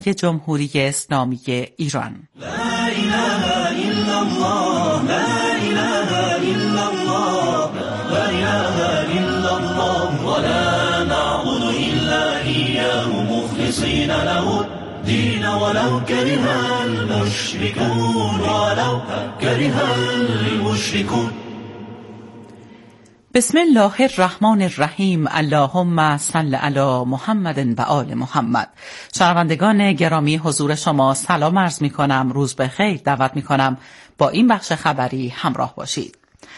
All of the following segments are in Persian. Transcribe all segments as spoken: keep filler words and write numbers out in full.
جمهوری اسلامی ایران. لا اله الا الله، لا اله الا الله، لا اله الا الله، ولا نعبد الا اياه مخلصین له الدین ولو كره المشركون، ولو كره المشركون. بسم الله الرحمن الرحیم. اللهم صل علی محمد و آل محمد. شنوندگان گرامی، حضور شما سلام عرض می کنم. روز بخیر دعوت می کنم با این بخش خبری همراه باشید.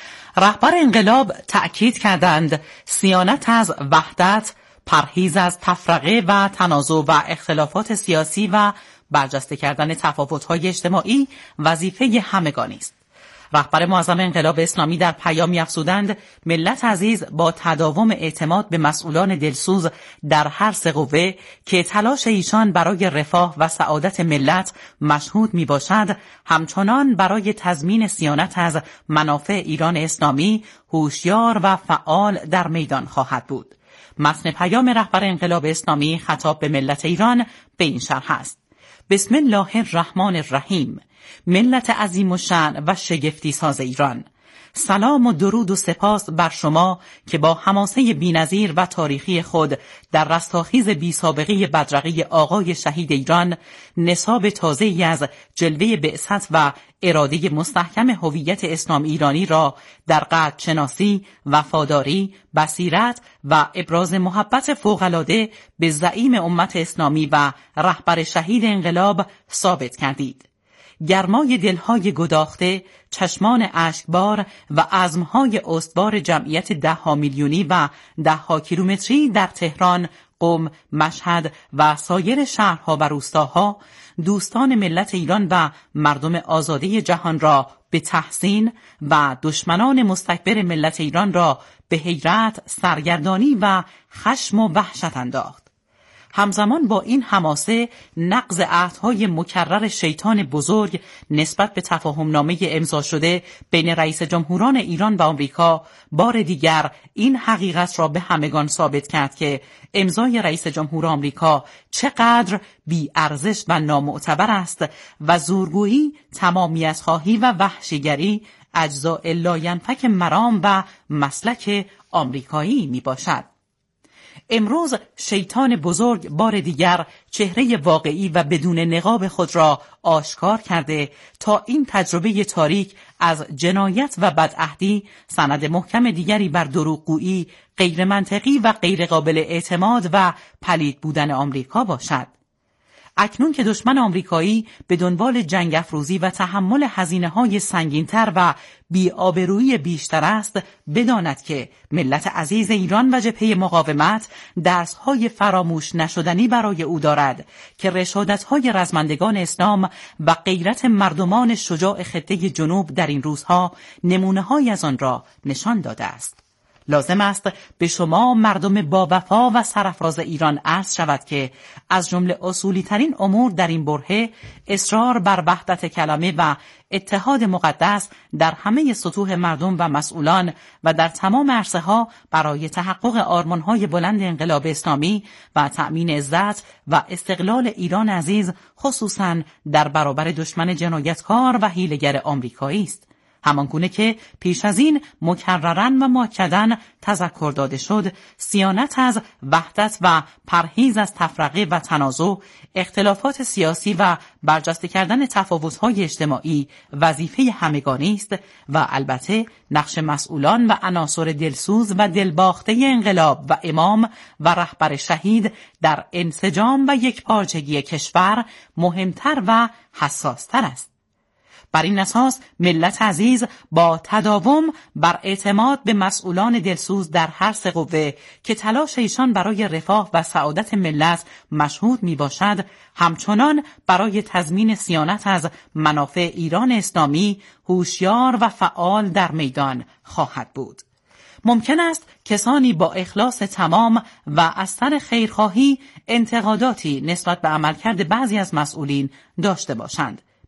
رهبر انقلاب تأکید کردند صیانت از وحدت، پرهیز از تفرقه و تنازع و اختلافات سیاسی و برجسته کردن تفاوت‌های اجتماعی وظیفه همگانی است. رهبر معظم انقلاب اسلامی در پیامی افزودند ملت عزیز با تداوم اعتماد به مسئولان دلسوز در هر سه قوه که تلاش ایشان برای رفاه و سعادت ملت مشهود می باشد، همچنان برای تضمین صیانت از منافع ایران اسلامی هوشیار و فعال در میدان خواهد بود. متن پیام رهبر انقلاب اسلامی خطاب به ملت ایران به این شرح است: بسم الله الرحمن الرحیم. ملت عظیم و شأن و شگفتی ساز ایران، سلام و درود و سپاس بر شما که با حماسه بی‌نظیر و تاریخی خود در رستاخیز بی سابقه بدرقه آقای شهید ایران نصاب تازه‌ای از جلوه بعثت و اراده مستحکم هویت اسلام ایرانی را در قدرشناسی، وفاداری، بصیرت و ابراز محبت فوق‌العاده به زعیم امت اسلامی و رهبر شهید انقلاب ثابت کردید. گرمای دلهای گداخته، چشمان اشکبار و عزمهای استوار جمعیت ده ها میلیونی و ده ها کیلومتری در تهران، قم، مشهد و سایر شهرها و روستاها دوستان ملت ایران و مردم آزاده جهان را به تحسین و دشمنان مستکبر ملت ایران را به حیرت، سرگردانی و خشم و وحشت انداخت. همزمان با این حماسه نقض عهدهای مکرر شیطان بزرگ نسبت به تفاهمنامه امضا شده بین رئیس جمهوران ایران و آمریکا بار دیگر این حقیقت را به همگان ثابت کرد که امضای رئیس جمهور آمریکا چقدر بی ارزش و نامعتبر است و زورگویی، تمامیت‌خواهی و وحشیگری اجزاء لاینفک مرام و مسلک آمریکایی می باشد. امروز شیطان بزرگ بار دیگر چهره واقعی و بدون نقاب خود را آشکار کرده تا این تجربه تاریک از جنایت و بدعهدی سند محکم دیگری بر دروغگویی، غیر منطقی و غیر قابل اعتماد و پلید بودن آمریکا باشد. اکنون که دشمن آمریکایی به دنبال جنگ افروزی و تحمل هزینه‌های سنگین‌تر و بی‌آبرویی بیشتر است، بداند که ملت عزیز ایران و جبهه مقاومت درس‌های فراموش نشدنی برای او دارد که رشادت‌های رزمندگان اسلام و غیرت مردمان شجاع خطه جنوب در این روزها نمونه‌هایی از آن را نشان داده است. لازم است به شما مردم با وفا و سرفراز ایران عرض شود که از جمله اصولی ترین امور در این برهه اصرار بر وحدت کلمه و اتحاد مقدس در همه سطوح مردم و مسئولان و در تمام عرصه ها برای تحقق آرمان‌های بلند انقلاب اسلامی و تأمین عزت و استقلال ایران عزیز، خصوصاً در برابر دشمن جنایتکار و حیله‌گر آمریکایی است. همانگونه که پیش از این مکرراً و مؤکداً تذکر داده شد، صیانت از وحدت و پرهیز از تفرقه و تنازع، اختلافات سیاسی و برجسته کردن تفاوت‌های اجتماعی وظیفه همگانی است و البته نقش مسئولان و عناصر دلسوز و دلباخته انقلاب و امام و رهبر شهید در انسجام و یکپارچگی کشور مهمتر و حساستر است. بر این اساس ملت عزیز با تداوم بر اعتماد به مسئولان دلسوز در هر سه قوه که تلاش ایشان برای رفاه و سعادت ملت مشهود می باشد، همچنان برای تضمین صیانت از منافع ایران اسلامی هوشیار و فعال در میدان خواهد بود. ممکن است کسانی با اخلاص تمام و از سر خیرخواهی انتقاداتی نسبت به عملکرد بعضی از مسئولین داشته باشند.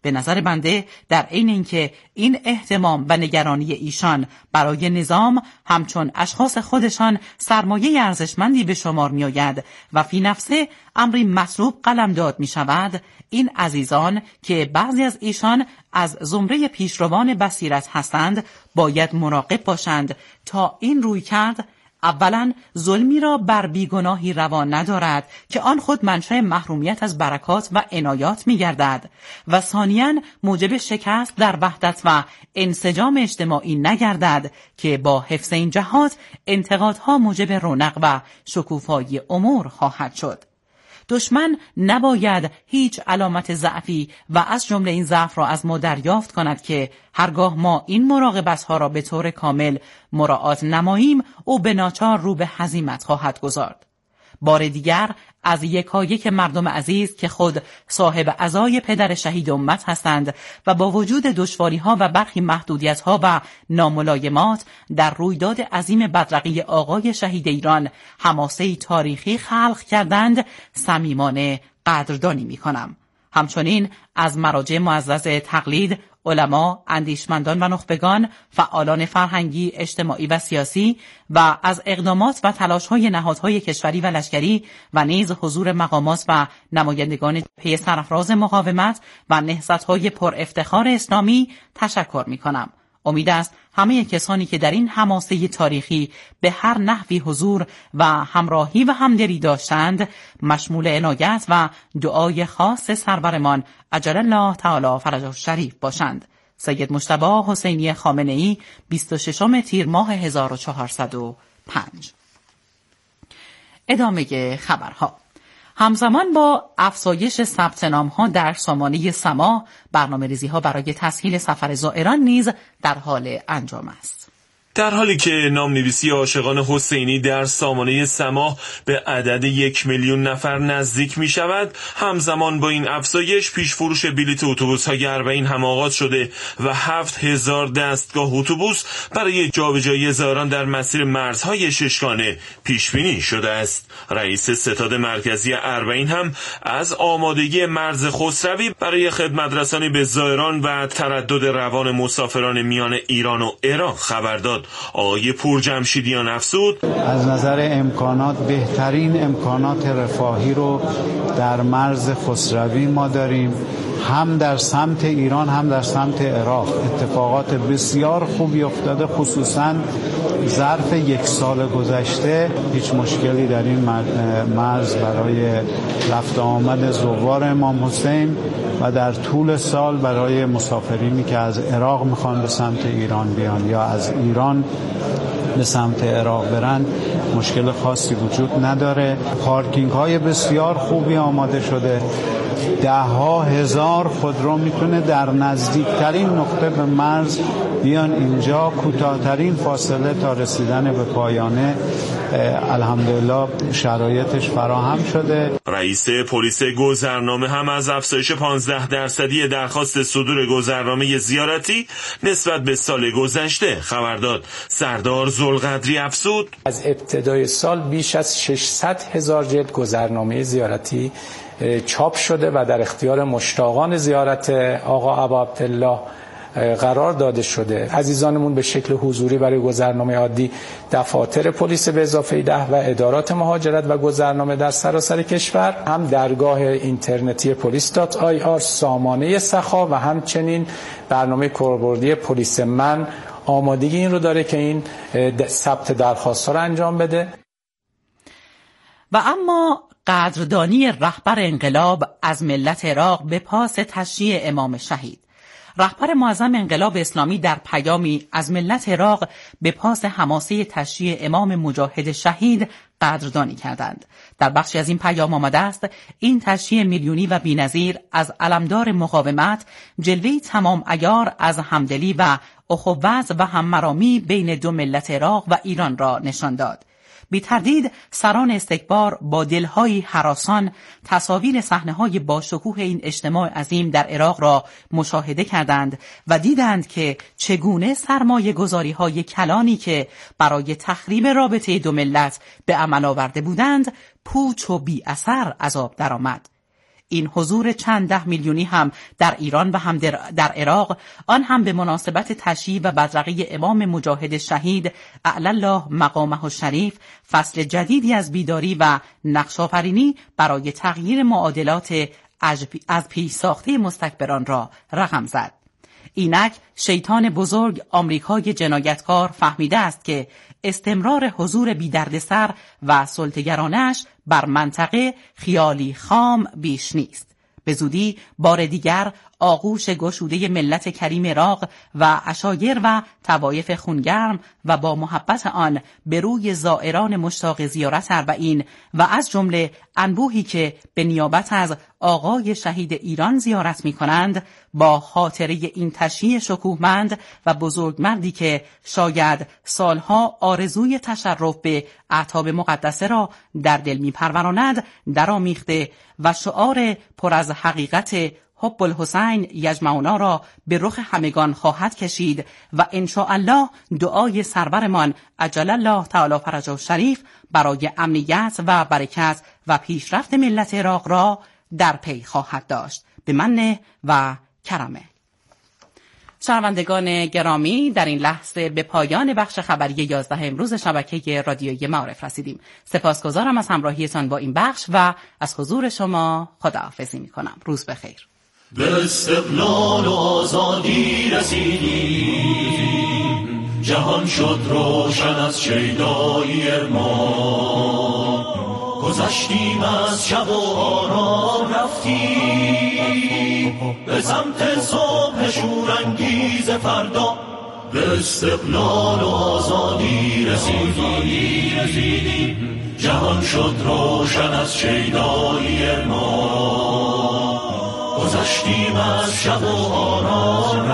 به نظر بنده در عین اینکه این اهتمام و نگرانی ایشان برای نظام همچون اشخاص خودشان سرمایه ارزشمندی به شمار می آید و فی نفسه امری مطلوب قلمداد می شود، این عزیزان که بعضی از ایشان از زمره پیشروان بصیرت هستند باید مراقب باشند تا این روی کرد اولا ظلمی را بر بیگناهی روا ندارد که آن خود منشأ محرومیت از برکات و عنایات می‌گردد و ثانیاً موجب شکست در وحدت و انسجام اجتماعی نگردد که با حفظ این جهات انتقادها موجب رونق و شکوفایی امور خواهد شد. دشمن نباید هیچ علامت ضعفی و از جمله این ضعف را از ما دریافت کند که هرگاه ما این مراقبت‌ها را به طور کامل مراعات نماییم او به ناچار رو به هزیمت خواهد گذارد. بار دیگر از یکایک مردم عزیز که خود صاحب عزای پدر شهید امت هستند و با وجود دشواری‌ها و برخی محدودیت‌ها و ناملایمات در رویداد عظیم بدرقه آقای شهید ایران حماسه‌ای تاریخی خلق کردند، صمیمانه قدردانی می‌کنم. همچنین از مراجع معزز تقلید، علما، اندیشمندان و نخبگان، فعالان فرهنگی، اجتماعی و سیاسی و از اقدامات و تلاش‌های نهادهای کشوری و لشکری و نیز حضور مقامات و نمایندگان جبهه سرافراز مقاومت و نهضت‌های پر افتخار اسلامی تشکر می‌کنم. امید است همه کسانی که در این حماسه تاریخی به هر نحوی حضور و همراهی و همدلی داشتند مشمول عنایت و دعای خاص سرورمان عجل الله تعالی فرجه الشریف باشند. سید مجتبی حسینی خامنه‌ای، بیست و ششم تیر ماه هزار و چهارصد و پنج. ادامه خبرها. همزمان با افزایش ثبت نام‌ها در سامانه سما، برنامه‌ریزی‌ها برای تسهیل سفر زائران نیز در حال انجام است. در حالی که نام‌نویسی عاشقان حسینی در سامانه سما به عدد یک میلیون نفر نزدیک می شود، همزمان با این افزایش پیش‌فروش بلیط اتوبوس‌های اربعین هم آغاز شده و هفت هزار دستگاه اتوبوس برای جابجایی زائران در مسیر مرزهای ششگانه پیش بینی شده است. رئیس ستاد مرکزی اربعین هم از آمادگی مرز خسروی برای خدمت رسانی به زائران و تردد روان مسافران میان ایران و عراق خبر داد. آقای پورجمشیدیان افزود از نظر امکانات بهترین امکانات رفاهی رو در مرز خسروی ما داریم، هم در سمت ایران هم در سمت عراق. اتفاقات بسیار خوبی افتاده، خصوصا ظرف یک سال گذشته هیچ مشکلی در این مرز برای رفت آمد زوار امام حسین و در طول سال برای مسافرینی که از عراق میخوان به سمت ایران بیان یا از ایران به سمت عراق برن مشکل خاصی وجود نداره. پارکینگ های بسیار خوبی آماده شده، ده ها هزار خودرو میتونه در نزدیکترین نقطه به مرز بیان اینجا، کوتاه‌ترین فاصله تا رسیدن به پایانه الحمدلله شرایطش فراهم شده. رئیس پلیس گذرنامه هم از افزایش پانزده درصدی درخواست صدور گذرنامه زیارتی نسبت به سال گذشته خبر داد. سردار ذوالقدری افزود از ابتدای سال بیش از ششصد هزار جلد گذرنامه زیارتی چاپ شده و در اختیار مشتاقان زیارت آقا ابا عبدالله قرار داده شده. عزیزانمون به شکل حضوری برای گذرنامه عادی دفاتر پلیس به اضافه ده و ادارات مهاجرت و گذرنامه در سراسر کشور، هم درگاه اینترنتی پلیس دات آی آر، سامانه سخا و همچنین برنامه کاربردی پلیس من آمادگی این رو داره که این ثبت درخواست‌ها رو انجام بده. و اما قدردانی رهبر انقلاب از ملت عراق به پاس تشییع امام شهید. رهبر معظم انقلاب اسلامی در پیامی از ملت عراق به پاس حماسه تشییع امام مجاهد شهید قدردانی کردند. در بخشی از این پیام آمده است این تشییع میلیونی و بی‌نظیر از علمدار مقاومت جلوه‌ای تمام عیار از همدلی و اخوت و هممرامی بین دو ملت عراق و ایران را نشان داد. بی تردید سران استکبار با دلهای هراسان تصاویر صحنه‌های باشکوه این اجتماع عظیم در عراق را مشاهده کردند و دیدند که چگونه سرمایه گذاری‌های کلانی که برای تخریب رابطه دو ملت به عمل آورده بودند پوچ و بی اثر از آب درآمد. این حضور چند ده میلیونی هم در ایران و هم در عراق، آن هم به مناسبت تشییع و بدرقه امام مجاهد شهید اعلی الله مقامه الشریف، فصل جدیدی از بیداری و نقش‌آفرینی برای تغییر معادلات از پیش ساخته مستکبران را رقم زد. اینک شیطان بزرگ آمریکای جنایتکار فهمیده است که استمرار حضور بی‌دردسر و سلطه‌گرانه‌اش بر منطقه خیالی خام بیش نیست. به زودی بار دیگر آغوش گشوده ملت کریم عراق و عشایر و طوایف خونگرم و با محبت آن به روی زائران مشتاق زیارت اربعین و از جمله انبوهی که به نیابت از آقای شهید ایران زیارت می کنند، با خاطره این تشییع شکوهمند و بزرگمردی که شاید سالها آرزوی تشرف به اعتاب مقدسه را در دل می پروراند درآمیخته و شعار پر از حقیقت حب الحسین یجمعنا را به رخ همگان خواهد کشید و ان شاء الله دعای سرورمان عجل الله تعالی فرجه الشریف برای امنیت و برکت و پیشرفت ملت عراق را در پی خواهد داشت به من و کرمه. شنوندگان گرامی، در این لحظه به پایان بخش خبری یازده امروز شبکه رادیویی معارف رسیدیم. سپاسگزارم از همراهیتان با این بخش و از حضور شما خداحافظی می‌کنم. روز بخیر. به استقلال و آزادی رسیدیم، جهان شد روشن از شیدایی ما، گذشتیم از شب و آرام رفتیم به سمت صبح شورانگیز فردا. به استقلال و آزادی رسیدیم، جهان شد روشن از شیدایی ما، گذشتیم از شب و آرام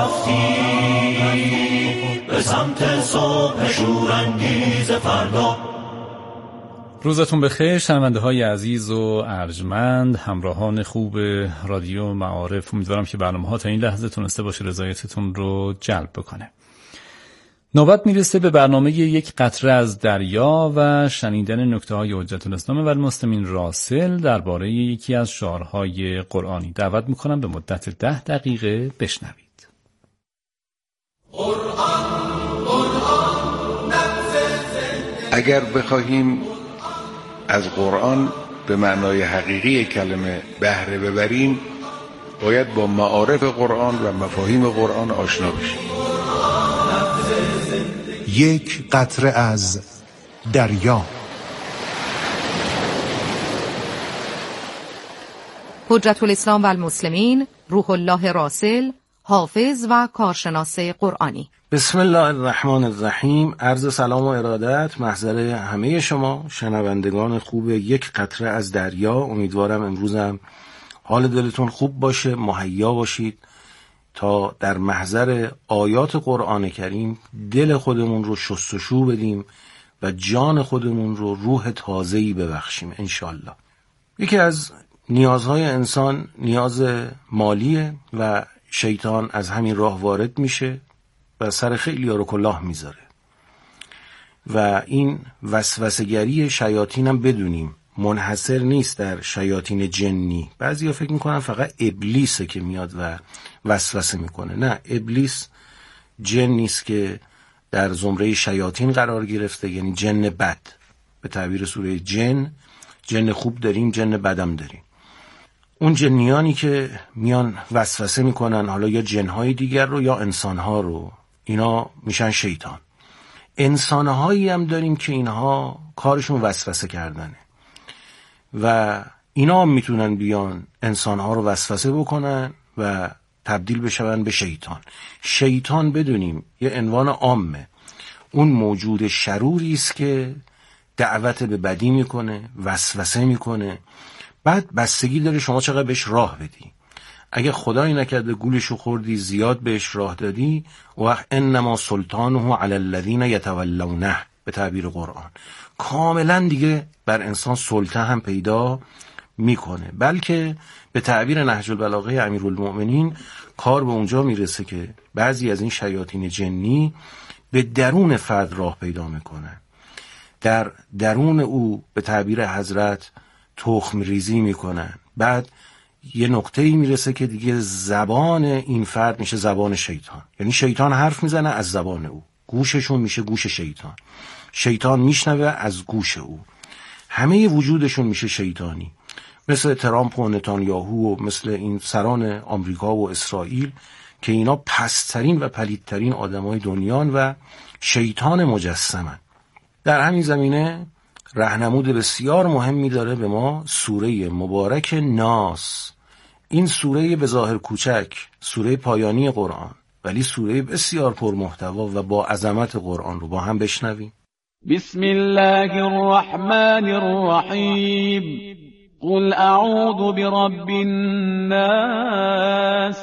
رفتیم به سمت صبح شورانگیز فردا. روزتون بخیر شنونده های عزیز و ارجمند، همراهان خوب رادیو معارف. امیدوارم که برنامه ها تا این لحظه تونسته باشه رضایتتون رو جلب بکنه. نوبت میرسه به برنامه یک قطره از دریا و شنیدن نکته های حجت الاسلام و المسلمین راسل درباره یکی از شعارهای قرآنی. دعوت میکنم به مدت ده دقیقه بشنوید. اگر بخواهیم از قرآن به معنای حقیقی کلمه بهره ببریم، باید با معارف قرآن و مفاهیم قرآن آشنا بشیم. یک قطره از دریا. حجت الاسلام و المسلمین روح الله راسل، حافظ و کارشناس قرآنی. بسم الله الرحمن الرحیم. عرض سلام و ارادت محضر همه شما شنوندگان خوب یک قطره از دریا. امیدوارم امروزم حال دلتون خوب باشه، مهیا باشید تا در محضر آیات قرآن کریم دل خودمون رو شستشو بدیم و جان خودمون رو روح تازه‌ای ببخشیم انشالله. یکی از نیازهای انسان نیاز مالیه و شیطان از همین راه وارد میشه و سر خیلی ها رو کلاه میذاره و این وسوسه‌گری شیاطین هم بدونیم منحصر نیست در شیاطین جنی. بعضیا فکر میکنن فقط ابلیسه که میاد و وسوسه میکنه. نه، ابلیس جن نیست که در زمره شیاطین قرار گرفته، یعنی جن بد. به تعبیر سوره جن، جن خوب داریم، جن بدم داریم. اون جنیانی که میان وسوسه میکنن، حالا یا جنهای دیگر رو یا انسانها رو، اینا میشن شیطان. انسانهایی هم داریم که اینها کارشون وسوسه کردنه و اینا هم میتونن بیان انسانها رو وسوسه بکنن و تبدیل بشون به شیطان. شیطان بدونیم یه عنوان عامه، اون موجود شروری است که دعوت به بدی میکنه، وسوسه میکنه. بعد بستگی داره شما چقدر بهش راه بدی. اگه خدایی نکرده گولشو خوردی، زیاد بهش راه دادی، وقت انما سلطانه علی الذین یتولونه به تعبیر قرآن کاملا دیگه بر انسان سلطه هم پیدا میکنه. بلکه به تعبیر نهج البلاغه امیرالمؤمنین کار به اونجا میرسه که بعضی از این شیاطین جنی به درون فرد راه پیدا میکنن، در درون او به تعبیر حضرت تخم ریزی میکنن، بعد یه نقطه‌ای میرسه که دیگه زبان این فرد میشه زبان شیطان. یعنی شیطان حرف میزنه از زبان او، گوششون میشه گوش شیطان، شیطان میشنوه از گوش او، همه وجودشون میشه شیطانی، مثل ترامپ و نتانیاهو و مثل این سران آمریکا و اسرائیل که اینا پست‌ترین و پلیدترین آدمای دنیان و شیطان مجسمن. در همین زمینه راهنمود بسیار مهمی داره به ما سوره مبارک ناس. این سوره به ظاهر کوچک، سوره پایانی قرآن، ولی سوره بسیار پرمحتوا و با عظمت قرآن رو با هم بشنویم. بسم الله الرحمن الرحیم. قل اعوذ برب الناس.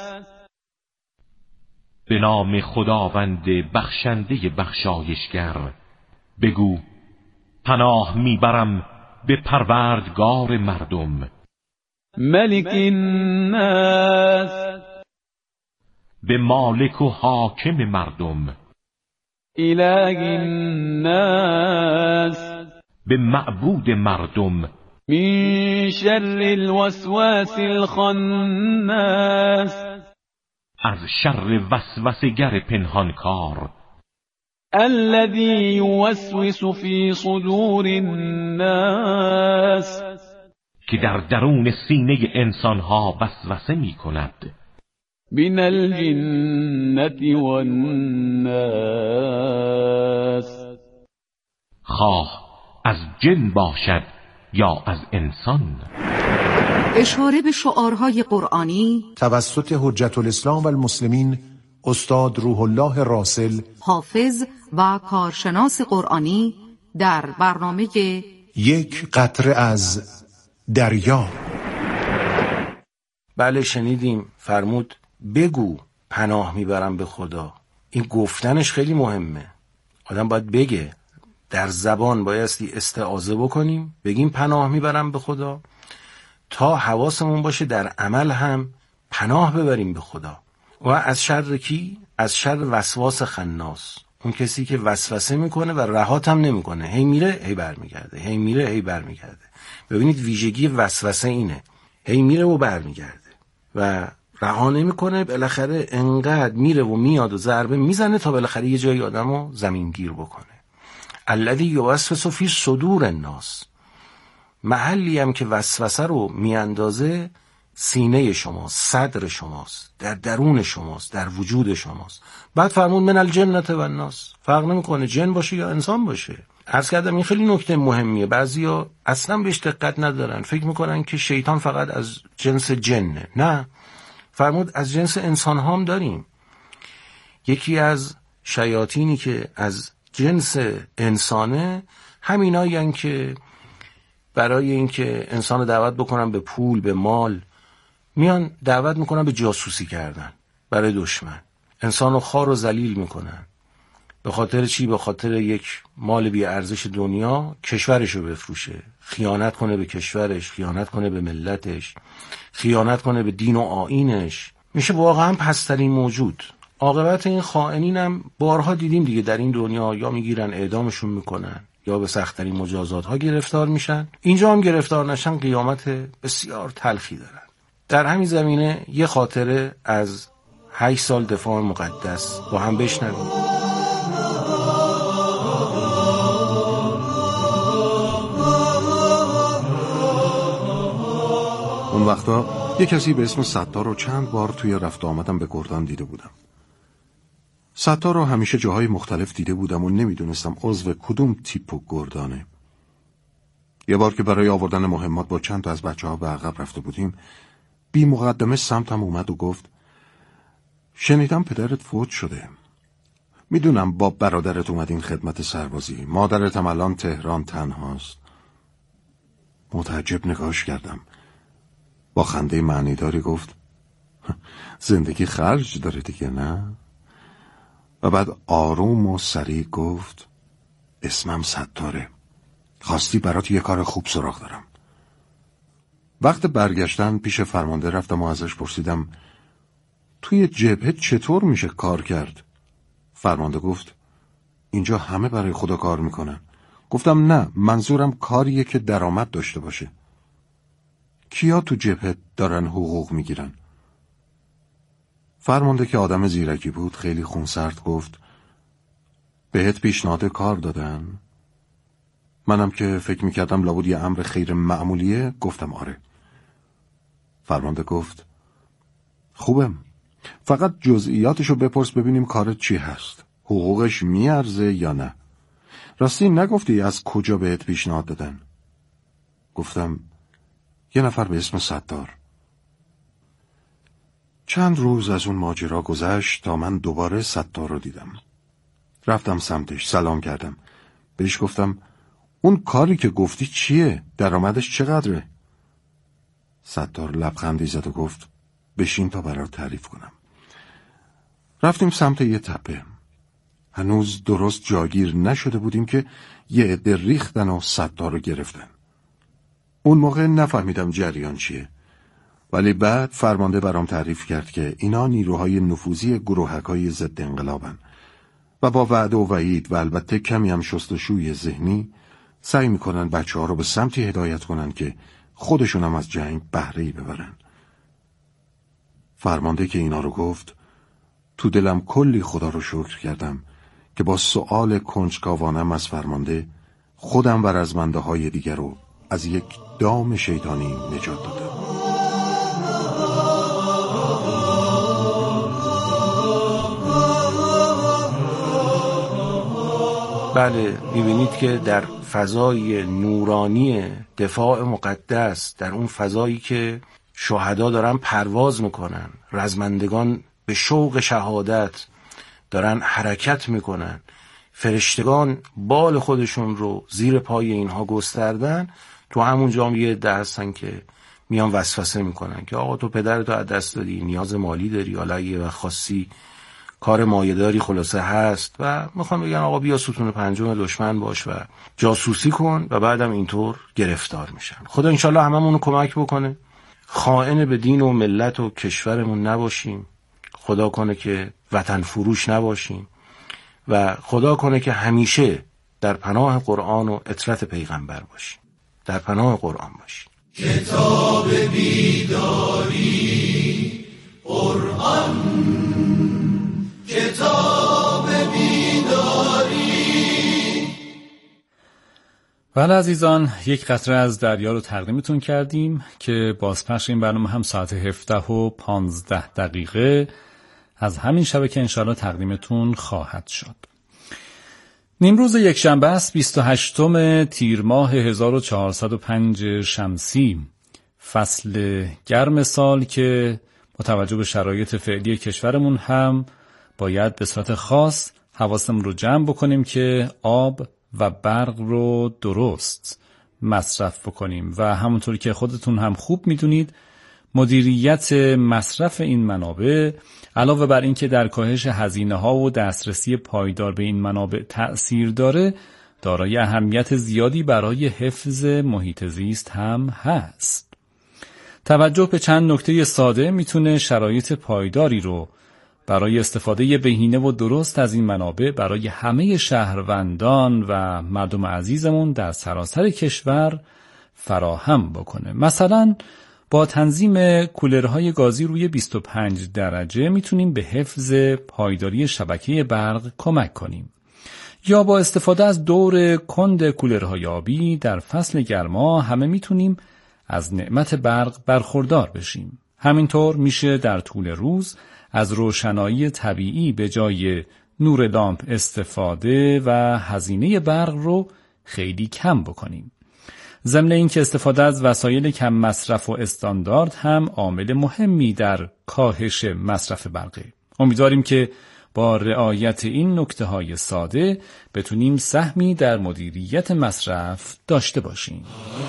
به نام خداوند بخشنده بخشایشگر. بگو پناه میبرم به پروردگار مردم. ملک الناس. به مالک و حاکم مردم. اله الناس. به معبود مردم. من شر الوسواس الخناس. از شر وسوسه‌گر پنهانکار. الذي يوسوس في صدور الناس. که در درون سینه انسانها وسوسه می کند. من الجنة والناس. خواه از جن باشد یا از انسان. اشاره به شعارهای قرآنی توسط حجت الاسلام و المسلمین استاد روح الله راسل، حافظ و کارشناس قرآنی در برنامه یک قطره از دریا. بله شنیدیم، فرمود بگو پناه میبرم به خدا. این گفتنش خیلی مهمه، آدم باید بگه، در زبان بایستی استعاذه بکنیم، بگیم پناه میبرم به خدا، تا حواسمون باشه در عمل هم پناه ببریم به خدا. و از شر کی؟ از شر وسواس خناس، اون کسی که وسوسه میکنه و رهات هم نمیکنه، هی میره هی برمیگرده، هی میره هی برمیگرده. ببینید ویژگی وسوسه اینه، هی میره و برمیگرده و رها نمیکنه، بالاخره انقدر میره و میاد و ضربه میزنه تا بالاخره یه جایی آدمو زمین گیر بکنه. الذی یوسوس فی صدور الناس، محلی هم که وسوسه رو میاندازه سینه شماست، صدر شماست، در درون شماست، در وجود شماست. بعد فرمود من الجنة و الناس، فرق نمیکنه جن باشه یا انسان باشه. عرض کردم این خیلی نکته مهمیه، بعضیا اصلا بهش دقت ندارن، فکر میکنن که شیطان فقط از جنس جنه. نه، فرمود از جنس انسان هم داریم. یکی از شیاطینی که از جنس انسانه همینایی هن که برای اینکه انسان دعوت بکنن به پول، به مال، میان دعوت میکنن به جاسوسی کردن برای دشمن، انسانو خوار و ذلیل میکنن. به خاطر چی؟ به خاطر یک مال بی ارزش دنیا کشورشو بفروشه، خیانت کنه به کشورش، خیانت کنه به ملتش، خیانت کنه به دین و آیینش. میشه واقعا پسترین موجود. عاقبت این خائنینم بارها دیدیم دیگه در این دنیا، یا میگیرن اعدامشون میکنن یا به سخت‌ترین مجازات ها گرفتار میشن. اینجا هم گرفتار نشن قیامت بسیار تلخی دارن. در همین زمینه یه خاطره از هشت سال دفاع مقدس با هم بشنویم. اون وقتا یه کسی به اسم ستار رو چند بار توی رفت آمدم به گردان دیده بودم. ستار رو همیشه جاهای مختلف دیده بودم و نمیدونستم عضو کدوم تیپ و گردانه. یه بار که برای آوردن مهمات با چند تا از بچه ها به عقب رفته بودیم، بی مقدمه سمتم اومد و گفت شنیدم پدرت فوت شده. میدونم با برادرت اومدین خدمت سربازی، مادرت هم الان تهران تنهاست. متعجب نگاهش کردم، با خنده معنیداری گفت زندگی خرج داره دیگه نه؟ و بعد آروم و سریع گفت اسمم ستاره، خواستی برات یه کار خوب سراغ دارم. وقت برگشتن پیش فرمانده رفتم و ازش پرسیدم توی جبهه چطور میشه کار کرد؟ فرمانده گفت اینجا همه برای خدا کار میکنن. گفتم نه، منظورم کاریه که درآمد داشته باشه. کیا تو جبهه دارن حقوق میگیرن؟ فرمانده که آدم زیرکی بود خیلی خونسرد گفت بهت پیشنهاد کار دادن؟ منم که فکر میکردم لابد یه امر خیر معمولیه گفتم آره. فرمانده گفت خوبه، فقط جزئیاتشو بپرس ببینیم کارت چی هست، حقوقش میارزه یا نه. راستی نگفتی از کجا بهت پیشنهاد دادن؟ گفتم یه نفر به اسم ستار. چند روز از اون ماجرا گذشت تا من دوباره ستار رو دیدم. رفتم سمتش، سلام کردم، بهش گفتم اون کاری که گفتی چیه؟ درآمدش چقدره؟ ستار لبخندی زد و گفت بشین تا برات تعریف کنم. رفتیم سمت یه تپه. هنوز درست جاگیر نشده بودیم که یه عده ریختن و ستار رو گرفتن. اون موقع نفهمیدم جریان چیه، ولی بعد فرمانده برام تعریف کرد که اینا نیروهای نفوذی گروهکای ضد انقلابن و با وعده و وعید و البته کمی هم شستشوی ذهنی سعی میکنن بچه ها رو به سمتی هدایت کنن که خودشون هم از جنگ بهره‌ای ببرن. فرمانده که اینا رو گفت تو دلم کلی خدا رو شکر کردم که با سؤال کنجکاوانم از فرمانده خودم و رزمنده های دیگر رو از یک دام شیطانی نجات دادم. بله، میبینید که در فضای نورانی دفاع مقدس، در اون فضایی که شهدا دارن پرواز میکنن، رزمندگان به شوق شهادت دارن حرکت میکنن، فرشتگان بال خودشون رو زیر پای اینها گستردن، تو همون جام یه عده هستن که میان وسوسه میکنن که آقا تو پدرتو از دست دادی، نیاز مالی داری، حالا یه وقت خاصی کار مایه‌داری خلاصه هست و میخوام بگن آقا بیا ستون پنجم دشمن باش و جاسوسی کن و بعدم اینطور گرفتار میشن. خدا انشالله هممون کمک بکنه، خائن به دین و ملت و کشورمون نباشیم، خدا کنه که وطن فروش نباشیم و خدا کنه که همیشه در پناه قرآن و اطرت پیغمبر باشیم، در پناه قرآن باشیم. کتاب بیداری قرآن، کتاب بیداری. بله عزیزان، یک قطره از دریا رو تقدیمتون کردیم که بازپخش این برنامه هم ساعت هفده و پانزده دقیقه از همین شبکه انشاءالله تقدیمتون خواهد شد. نیمروز یک شنبه است، بیست و هشتم تیر ماه هزار و چهارصد و پنج شمسی، فصل گرم سال که با توجه به شرایط فعلی کشورمون هم باید به صورت خاص حواسمون رو جمع بکنیم که آب و برق رو درست مصرف بکنیم و همونطور که خودتون هم خوب میدونید مدیریت مصرف این منابع علاوه بر این که در کاهش هزینه ها و دسترسی پایدار به این منابع تأثیر داره، دارای اهمیت زیادی برای حفظ محیط زیست هم هست. توجه به چند نکته ساده میتونه شرایط پایداری رو برای استفاده بهینه و درست از این منابع برای همه شهروندان و مردم عزیزمون در سراسر کشور فراهم بکنه. مثلا با تنظیم کولرهای گازی روی بیست و پنج درجه میتونیم به حفظ پایداری شبکه برق کمک کنیم. یا با استفاده از دور کند کولرهای آبی در فصل گرما همه میتونیم از نعمت برق برخوردار بشیم. همینطور میشه در طول روز از روشنایی طبیعی به جای نور لامپ استفاده و هزینه برق رو خیلی کم بکنیم. ضمن این که استفاده از وسایل کم مصرف و استاندارد هم عامل مهمی در کاهش مصرف برقه. امیدواریم که با رعایت این نکته‌های ساده بتونیم سهمی در مدیریت مصرف داشته باشیم.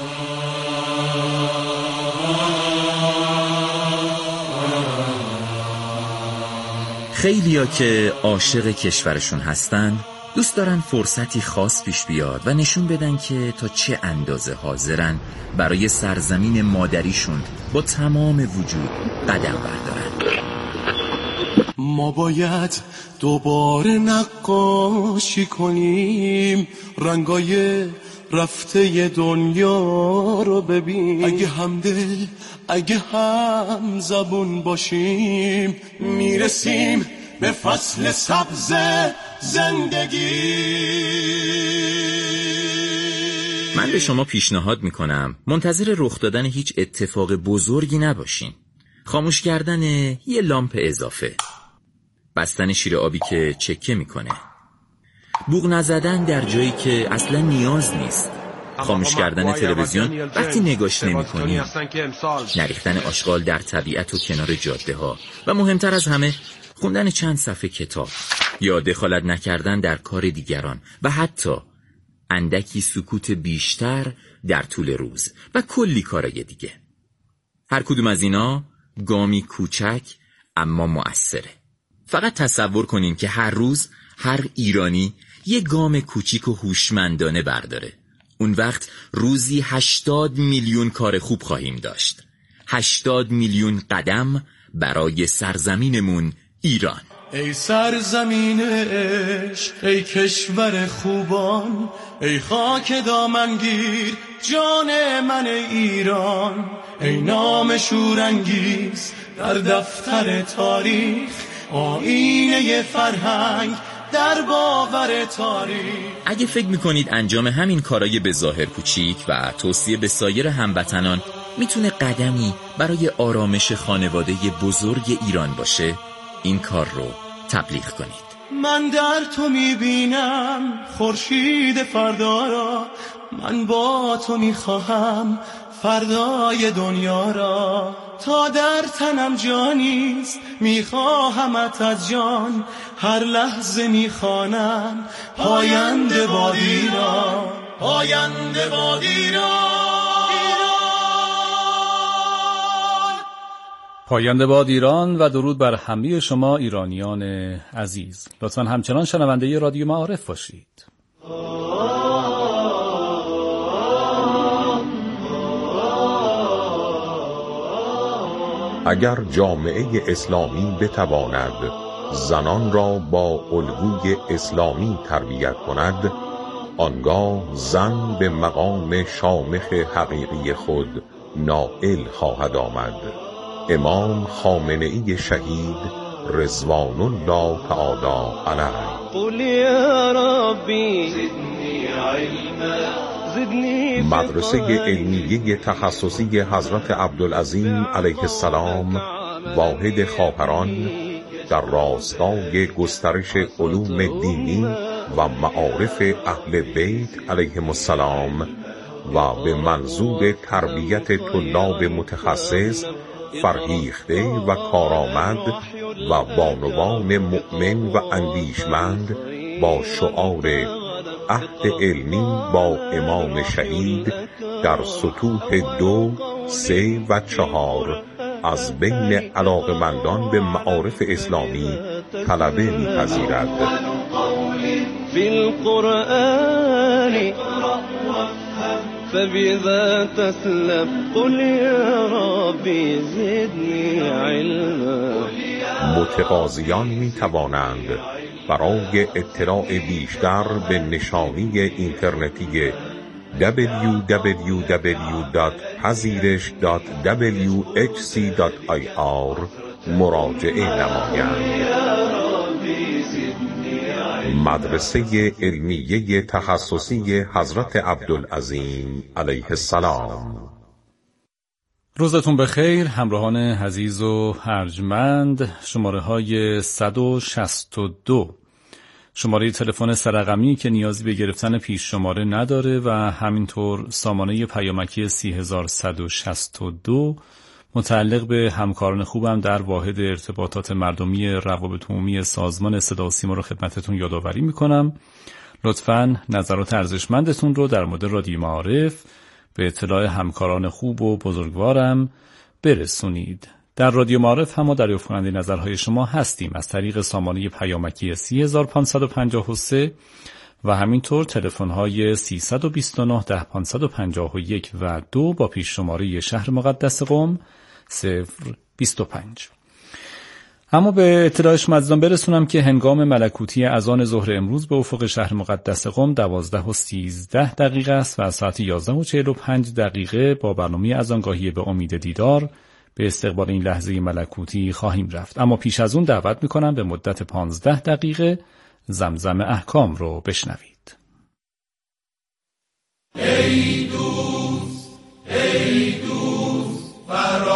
خیلیا که عاشق کشورشون هستن دوست دارن فرصتی خاص پیش بیاد و نشون بدن که تا چه اندازه حاضرن برای سرزمین مادریشون با تمام وجود قدم بردارن. ما باید دوباره نقاشی کنیم رنگای رفته دنیا رو ببین. اگه همدل اگه هم زبون باشیم میرسیم به فصل سبز زندگی. من به شما پیشنهاد میکنم منتظر رخ دادن هیچ اتفاق بزرگی نباشین. خاموش کردن یه لامپ اضافه، بستن شیر آبی که چکه میکنه، بوق نزدن در جایی که اصلا نیاز نیست، خاموش کردن تلویزیون وقتی نگاش نمی‌کنی، نریختن آشغال در طبیعت و کنار جاده ها و مهمتر از همه خوندن چند صفحه کتاب یا دخالت نکردن در کار دیگران و حتی اندکی سکوت بیشتر در طول روز و کلی کارای دیگه. هر کدوم از اینا گامی کوچک اما مؤثره. فقط تصور کنین که هر روز هر ایرانی یه گام کوچیک و هوشمندانه برداره. اون وقت روزی هشتاد میلیون کار خوب خواهیم داشت. هشتاد میلیون قدم برای سرزمینمون ایران. ای سرزمین عشق، ای کشور خوبان، ای خاک دامنگیر جان من ایران، ای نام شورانگیز در دفتر تاریخ، آینه فرهنگ در باور تاریخ. اگه فکر میکنید انجام همین کارای به ظاهر کوچیک و توصیه به سایر هموطنان میتونه قدمی برای آرامش خانواده بزرگ ایران باشه، این کار رو تبلیغ کنید. من در تو میبینم خورشید فردا را، من با تو میخواهم فردای دنیا را، تا در تنم جانیست میخواهمت از جان، هر لحظه میخوانم پاینده باد ایران، پاینده باد ایران. پاینده باد ایران و درود بر همه شما ایرانیان عزیز. لطفاً همچنان شنونده رادیو معارف باشید. اگر جامعه اسلامی بتواند زنان را با الگوی اسلامی تربیت کند، آنگاه زن به مقام شامخ حقیقی خود نائل خواهد آمد. امام خامنه‌ای شهید رضوان الله تعالی علیه. قل یا ربی زدنی علما. مدرسه علمیه تخصصی حضرت عبدالعظیم علیه السلام واحد خواهران در راستای گسترش علوم دینی و معارف اهل بیت علیهم السلام و به منظور تربیت طلاب متخصص، فرهیخته و کارآمد و بانوان مؤمن و اندیشمند با شعار عهد علمی با امام شهید در سطوح دو، سه و چهار از بین علاقمندان به معارف اسلامی طلبه می‌پذیرد. فی القرآن فبذا تسلم قل یا ربی زدنی علما. متقاضیان می توانند برای اطلاع بیشتر به نشانی اینترنتی دبلیو دبلیو دبلیو دات پذیرش دات دبلیو اچ سی دات آی آر مراجعه نمایند. مدرسه علمیه تخصصی حضرت عبدالعظیم علیه السلام. روزتون بخیر همراهان عزیز و ارجمند. شماره های صد و شصت و دو شماره تلفن سرقمی که نیازی به گرفتن پیش شماره نداره و همینطور سامانه پیامکی سی هزار صد و شصت و دو متعلق به همکاران خوبم در واحد ارتباطات مردمی روابط عمومی سازمان صدا و سیما رو خدمتتون یادآوری میکنم. لطفاً نظرات ارزشمندتون رو در مورد رادیو معارف به اطلاع همکاران خوب و بزرگوارم برسونید. در رادیو معارف هم ما دریافت کننده نظرهای شما هستیم از طریق سامانه پیامکی سی هزار پانصد و پنجاه و سه و همینطور تلفن‌های سیصد و بیست و نه ده پانصد و پنجاه و یک و دو با پیش شماره شهر مقدس قم صفر بیست و پنج. اما به اطلاع شما عزیزان برسونم که هنگام ملکوتی اذان ظهر امروز به افق شهر مقدس قم دوازده و سیزده دقیقه است و ساعت یازده و چهل و پنج دقیقه با برنامه اذانگاهی به امید دیدار به استقبال این لحظه ملکوتی خواهیم رفت. اما پیش از اون دعوت میکنم به مدت پانزده دقیقه زمزم احکام رو بشنوید. ای دوست ای دوست فرا